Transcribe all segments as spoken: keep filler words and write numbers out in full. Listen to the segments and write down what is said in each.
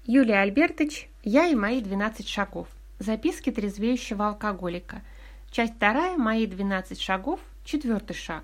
Юлия Альбертович, я и мои двенадцать шагов. Записки трезвеющего алкоголика. Часть вторая, мои двенадцать шагов, четвертый шаг.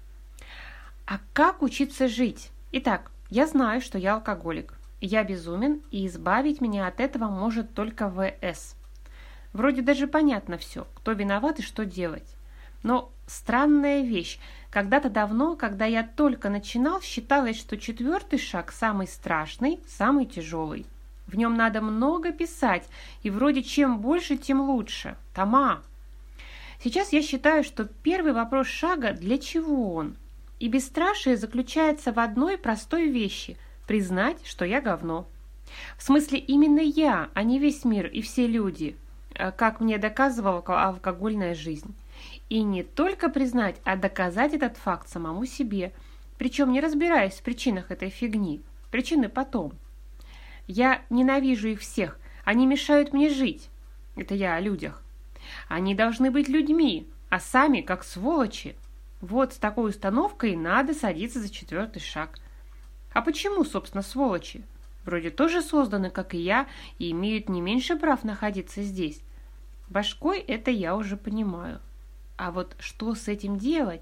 А как учиться жить? Итак, я знаю, что я алкоголик. Я безумен, и избавить меня от этого может только ВС. Вроде даже понятно все, кто виноват и что делать. Но странная вещь. Когда-то давно, когда я только начинал, считалось, что четвертый шаг самый страшный, самый тяжелый. В нем надо много писать, и вроде чем больше, тем лучше. Тома. Сейчас я считаю, что первый вопрос шага – для чего он? И бесстрашие заключается в одной простой вещи – признать, что я говно. В смысле именно я, а не весь мир и все люди, как мне доказывала алкогольная жизнь. И не только признать, а доказать этот факт самому себе, причем не разбираясь в причинах этой фигни. Причины потом. Я ненавижу их всех, они мешают мне жить. Это я о людях. Они должны быть людьми, а сами как сволочи. Вот с такой установкой надо садиться за четвертый шаг. А почему, собственно, сволочи? Вроде тоже созданы, как и я, и имеют не меньше прав находиться здесь. Башкой это я уже понимаю. А вот что с этим делать?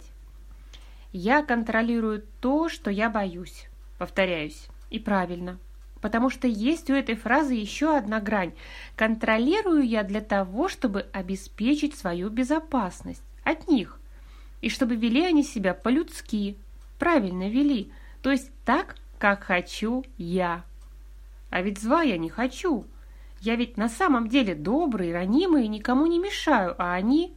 Я контролирую то, что я боюсь. Повторяюсь. И правильно. Потому что есть у этой фразы еще одна грань. Контролирую я для того, чтобы обеспечить свою безопасность от них. И чтобы вели они себя по-людски. Правильно вели. То есть так, как хочу я. А ведь зла я не хочу. Я ведь на самом деле добрый, ранимый и никому не мешаю, а они...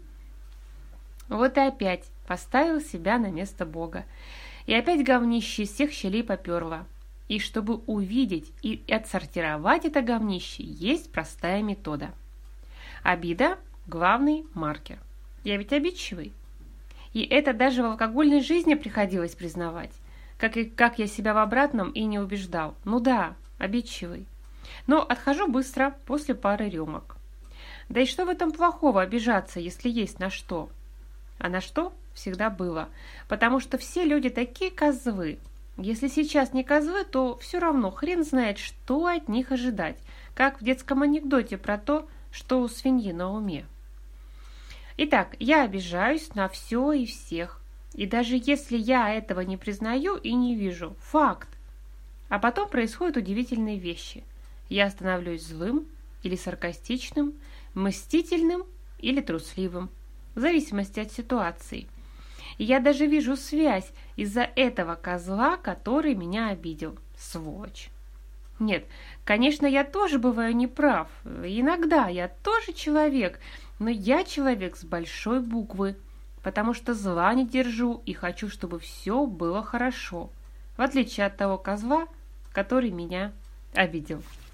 Вот и опять поставил себя на место Бога. И опять говнище из всех щелей поперло. И чтобы увидеть и отсортировать это говнище, есть простая метода. Обида – главный маркер. Я ведь обидчивый. И это даже в алкогольной жизни приходилось признавать. Как, и, как я себя в обратном и не убеждал. Ну да, обидчивый. Но отхожу быстро, после пары рюмок. Да и что в этом плохого обижаться, если есть на что? А на что всегда было. Потому что все люди такие козлы. Если сейчас не козлы, то все равно хрен знает, что от них ожидать. Как в детском анекдоте про то, что у свиньи на уме. Итак, я обижаюсь на все и всех. И даже если я этого не признаю и не вижу, факт. А потом происходят удивительные вещи. Я становлюсь злым или саркастичным, мстительным или трусливым. В зависимости от ситуации. И я даже вижу связь из-за этого козла, который меня обидел. Сволочь. Нет, конечно, я тоже бываю неправ. Иногда я тоже человек, но я человек с большой буквы, потому что зла не держу и хочу, чтобы все было хорошо, в отличие от того козла, который меня обидел.